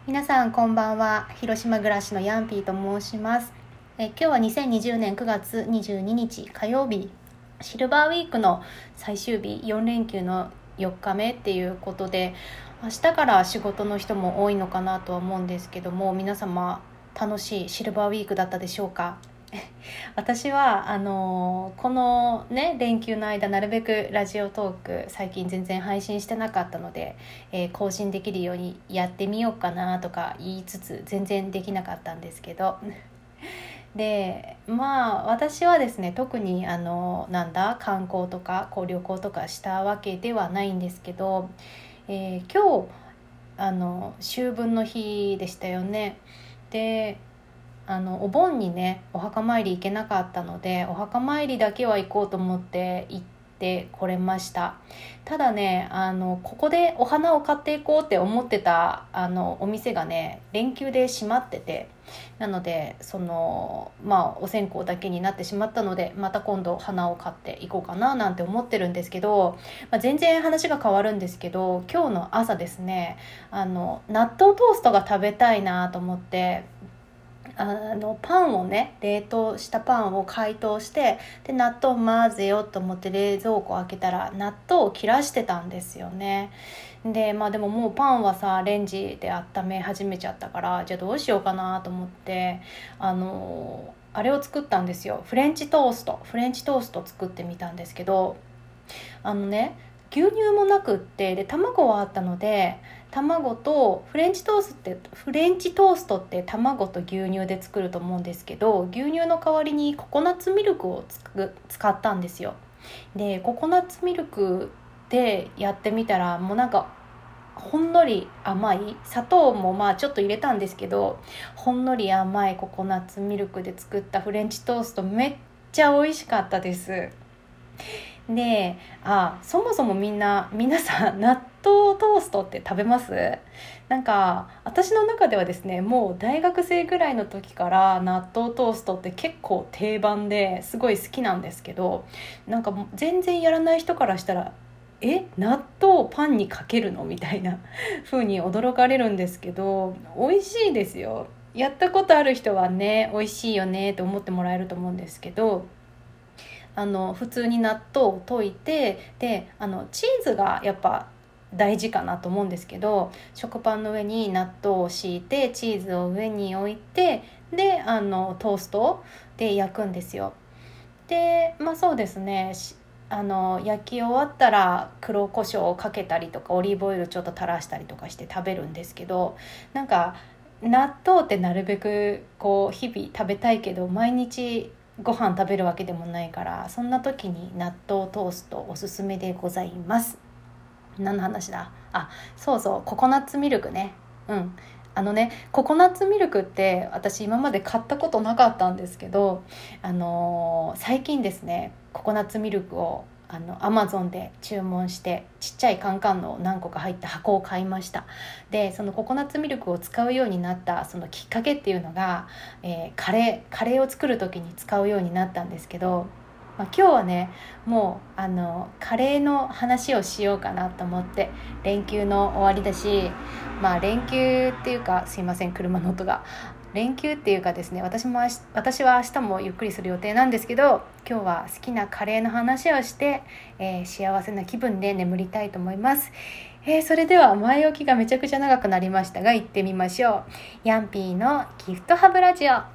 皆さんこんばんは。広島暮らしのヤンピーと申します。今日は2020年9月22日火曜日、シルバーウィークの最終日、4連休の4日目っていうことで、明日から仕事の人も多いのかなとは思うんですけども、皆様楽しいシルバーウィークだったでしょうか？私はこのね連休の間なるべくラジオトーク最近全然配信してなかったので、更新できるようにやってみようかなとか言いつつ全然できなかったんですけどで私はですね特に観光とか旅行とかしたわけではないんですけど、今日秋分の日でしたよね。でお盆にねお墓参り行けなかったので、お墓参りだけは行こうと思って行ってこれました。ただねここでお花を買っていこうって思ってたお店がね連休で閉まってて、なのでお線香だけになってしまったので、また今度花を買っていこうかななんて思ってるんですけど、全然話が変わるんですけど、今日の朝ですね納豆トーストが食べたいなと思って、パンをね冷凍したパンを解凍して、で納豆混ぜようと思って冷蔵庫開けたら納豆を切らしてたんですよね。ででももうパンはさレンジで温め始めちゃったから、じゃあどうしようかなと思ってあれを作ったんですよ。フレンチトースト作ってみたんですけど、牛乳もなくって、で卵はあったので、卵とフレンチトーストって卵と牛乳で作ると思うんですけど、牛乳の代わりにココナッツミルクを使ったんですよ。でココナッツミルクでやってみたら、もうほんのり甘い、砂糖もちょっと入れたんですけど、ほんのり甘いココナッツミルクで作ったフレンチトーストめっちゃ美味しかったです。でそもそも皆さん納豆トーストって食べます？私の中ではですね、もう大学生ぐらいの時から納豆トーストって結構定番ですごい好きなんですけど、もう全然やらない人からしたら納豆パンにかけるのみたいな風に驚かれるんですけど、美味しいですよ。やったことある人はね美味しいよねと思ってもらえると思うんですけど、普通に納豆を溶いて、でチーズがやっぱ大事かなと思うんですけど、食パンの上に納豆を敷いてチーズを上に置いて、でトーストで焼くんですよ。でそうですね、焼き終わったら黒胡椒をかけたりとかオリーブオイルちょっと垂らしたりとかして食べるんですけど、納豆ってなるべく日々食べたいけど毎日ご飯食べるわけでもないから、そんな時に納豆トーストおすすめでございます。何の話だ？そうそう、ココナッツミルクね。ココナッツミルクって私今まで買ったことなかったんですけど、最近ですねココナッツミルクをAmazon で注文して、ちっちゃいカンカンの何個か入った箱を買いました。でそのココナッツミルクを使うようになったそのきっかけっていうのが、カレーを作る時に使うようになったんですけど、今日はねもうカレーの話をしようかなと思って、連休の終わりだし、連休っていうか、すいません車の音が、連休っていうかですね、私は明日もゆっくりする予定なんですけど、今日は好きなカレーの話をして、幸せな気分で眠りたいと思います。それでは前置きがめちゃくちゃ長くなりましたが行ってみましょう。ヤンピーのギフトハブラジオ。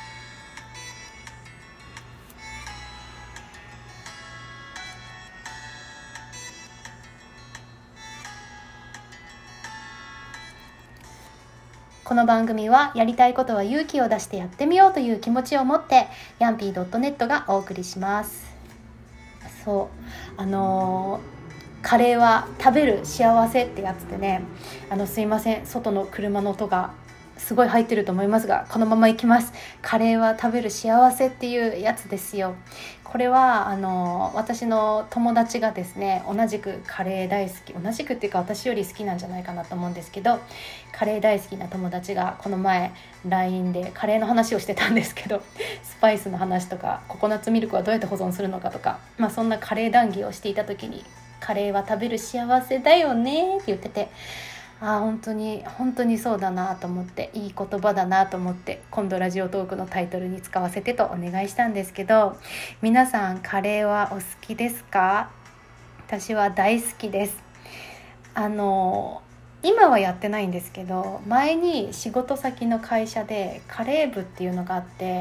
この番組はやりたいことは勇気を出してやってみようという気持ちを持ってヤンピー .net がお送りします。カレーは食べる幸せってやつでね、すいません外の車の音がすごい入ってると思いますが、このままいきます。カレーは食べる幸せっていうやつですよ。これは私の友達がですね、同じくカレー大好き、同じくっていうか私より好きなんじゃないかなと思うんですけど、カレー大好きな友達がこの前 LINE でカレーの話をしてたんですけど、スパイスの話とかココナッツミルクはどうやって保存するのかとか、そんなカレー談義をしていた時に、カレーは食べる幸せだよねって言ってて、 本当に本当にそうだなと思って、いい言葉だなと思って、今度ラジオトークのタイトルに使わせてとお願いしたんですけど、皆さんカレーはお好きですか？私は大好きです。今はやってないんですけど、前に仕事先の会社でカレー部っていうのがあって、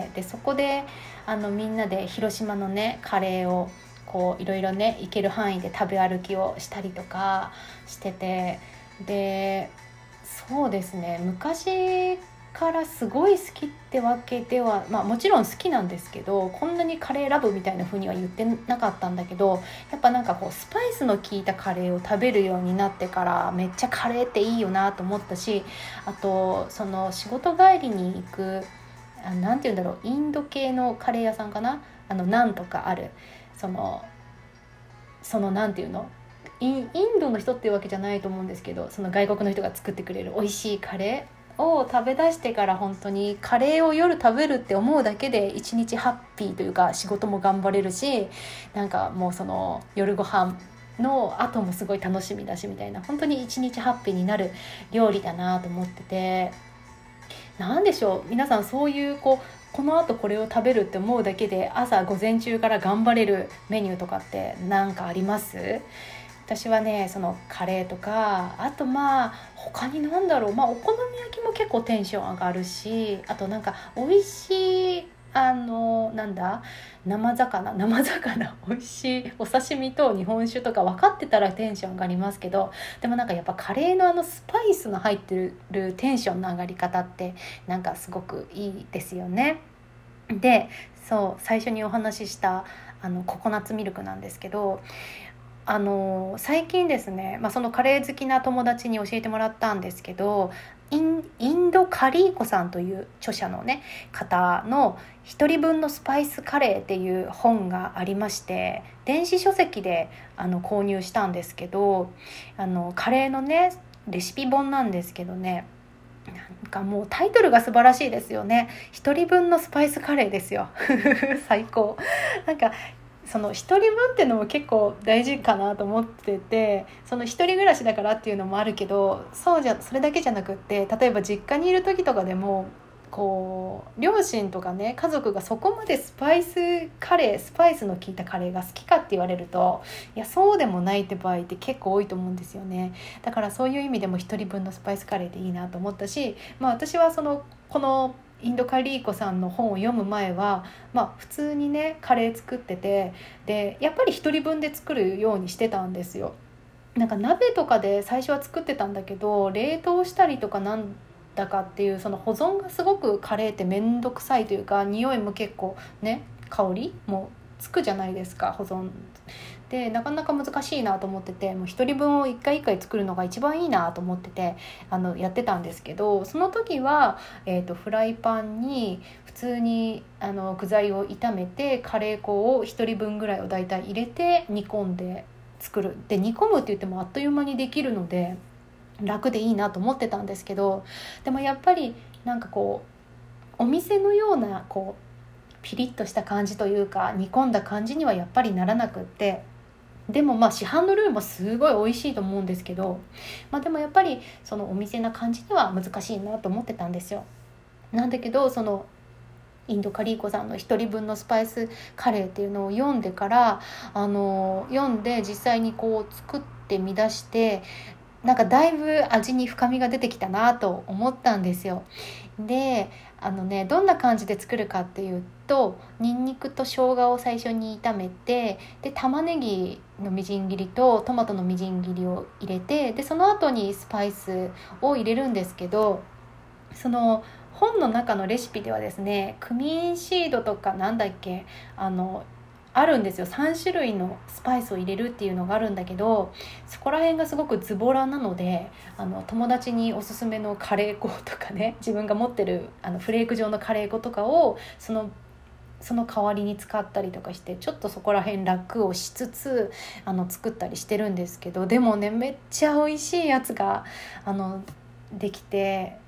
でそこでみんなで広島のねカレーをこういろいろね行ける範囲で食べ歩きをしたりとかしてて、でそうですね、昔からすごい好きってわけでは、もちろん好きなんですけど、こんなにカレーラブみたいな風には言ってなかったんだけど、やっぱなんかこうスパイスの効いたカレーを食べるようになってからめっちゃカレーっていいよなと思ったし、あとその仕事帰りに行くなんていうんだろう、インド系のカレー屋さんかな、ナンとかある、そのなんていうの、インドの人っていうわけじゃないと思うんですけど、その外国の人が作ってくれる美味しいカレーを食べ出してから、本当にカレーを夜食べるって思うだけで一日ハッピーというか、仕事も頑張れるし、なんかもうその夜ご飯の後もすごい楽しみだしみたいな、本当に一日ハッピーになる料理だなと思ってて、なんでしょう、皆さんそういうこの後これを食べるって思うだけで朝午前中から頑張れるメニューとかって何かあります？私はね、そのカレーとか、あと他に何だろう、お好み焼きも結構テンション上がるし、あとなんか美味しいなんだ、生魚美味しいお刺身と日本酒とか分かってたらテンション上がりますけど、でもなんかやっぱカレーのスパイスの入ってるテンションの上がり方ってなんかすごくいいですよね。で、そう最初にお話ししたココナッツミルクなんですけど、最近ですね、そのカレー好きな友達に教えてもらったんですけど、インドカリーコさんという著者のね方の一人分のスパイスカレーっていう本がありまして、電子書籍で購入したんですけど、カレーのねレシピ本なんですけどね、なんかもうタイトルが素晴らしいですよね。一人分のスパイスカレーですよ最高。なんかその一人分っていうのも結構大事かなと思ってて、その一人暮らしだからっていうのもあるけど、それだけじゃなくって、例えば実家にいる時とかでも両親とかね家族がそこまでスパイスの効いたカレーが好きかって言われると、いやそうでもないって場合って結構多いと思うんですよね。だからそういう意味でも一人分のスパイスカレーでいいなと思ったし、私はこのインドカリーコさんの本を読む前は、普通にねカレー作ってて、でやっぱり一人分で作るようにしてたんですよ。なんか鍋とかで最初は作ってたんだけど、冷凍したりとかなんだかっていう、その保存がすごくカレーってめんどくさいというか、匂いも結構ね香りもつくじゃないですか、保存でなかなか難しいなと思ってて、もう一人分を一回一回作るのが一番いいなと思っててやってたんですけど、その時は、フライパンに普通に具材を炒めて、カレー粉を一人分ぐらいをだいたい入れて煮込んで作る。で煮込むって言ってもあっという間にできるので楽でいいなと思ってたんですけど、でもやっぱりなんかお店のようなピリッとした感じというか煮込んだ感じにはやっぱりならなくって、でも市販のルーもすごい美味しいと思うんですけど、でもやっぱりそのお店な感じには難しいなと思ってたんですよ。なんだけどそのインドカリーコさんの一人分のスパイスカレーっていうのを読んでから読んで実際に作ってみ出して、なんかだいぶ味に深みが出てきたなと思ったんですよ。でどんな感じで作るかっていうと、ニンニクと生姜を最初に炒めて、で玉ねぎのみじん切りとトマトのみじん切りを入れて、でその後にスパイスを入れるんですけど、その本の中のレシピではですね、クミンシードとかなんだっけあるんですよ。3種類のスパイスを入れるっていうのがあるんだけど、そこら辺がすごくズボラなので、友達におすすめのカレー粉とかね、自分が持ってるフレーク状のカレー粉とかをその代わりに使ったりとかして、ちょっとそこら辺楽をしつつ作ったりしてるんですけど、でもねめっちゃ美味しいやつができて、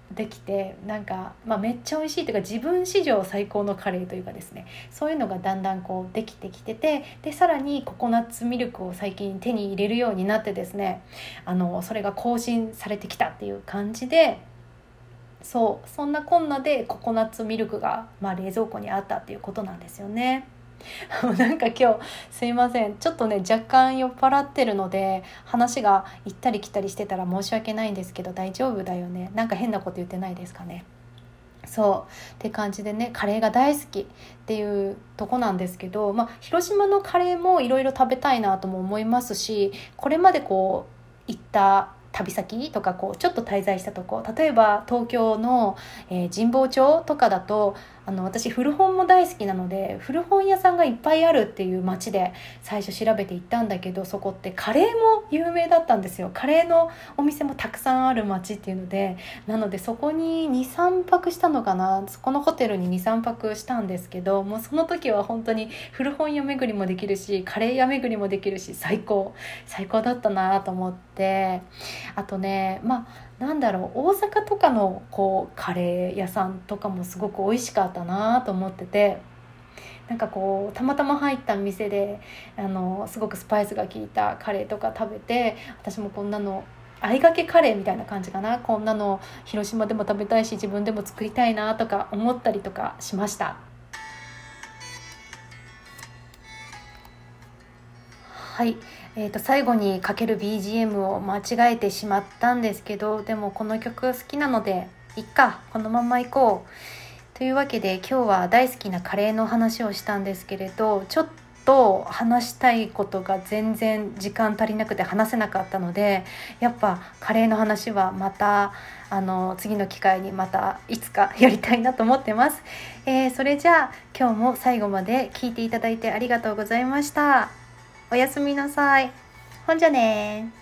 できて、なんか、めっちゃ美味しいというか、自分史上最高のカレーというかですね、そういうのがだんだんこうできてきてて、でさらにココナッツミルクを最近手に入れるようになってですね、それが更新されてきたっていう感じで、そんなこんなでココナッツミルクが、冷蔵庫にあったっていうことなんですよね。なんか今日すいません、ちょっとね若干酔っ払ってるので話が行ったり来たりしてたら申し訳ないんですけど、大丈夫だよね、なんか変なこと言ってないですかね。そうって感じでね、カレーが大好きっていうとこなんですけど、広島のカレーもいろいろ食べたいなとも思いますし、これまでこう行った旅先とか、こうちょっと滞在したとこ、例えば東京の、神保町とかだと、私古本も大好きなので、古本屋さんがいっぱいあるっていう街で最初調べて行ったんだけど、そこってカレーも有名だったんですよ。カレーのお店もたくさんある街っていうので、なのでそこに 2,3 泊したのかな、そこのホテルに 2,3 泊したんですけど、もうその時は本当に古本屋巡りもできるし、カレー屋巡りもできるし、最高だったなと思って。あとね、なんだろう、大阪とかのこうカレー屋さんとかもすごく美味しかったなと思ってて、なんかこうたまたま入った店ですごくスパイスが効いたカレーとか食べて、私もこんなのあいがけカレーみたいな感じかな、こんなの広島でも食べたいし、自分でも作りたいなとか思ったりとかしました。はい、最後にかける BGM を間違えてしまったんですけど、でもこの曲好きなのでいっか、このまま行こうというわけで、今日は大好きなカレーの話をしたんですけれど、ちょっと話したいことが全然時間足りなくて話せなかったので、やっぱカレーの話はまた次の機会にまたいつかやりたいなと思ってます。それじゃあ今日も最後まで聞いていただいてありがとうございました。おやすみなさい。ほんじゃね。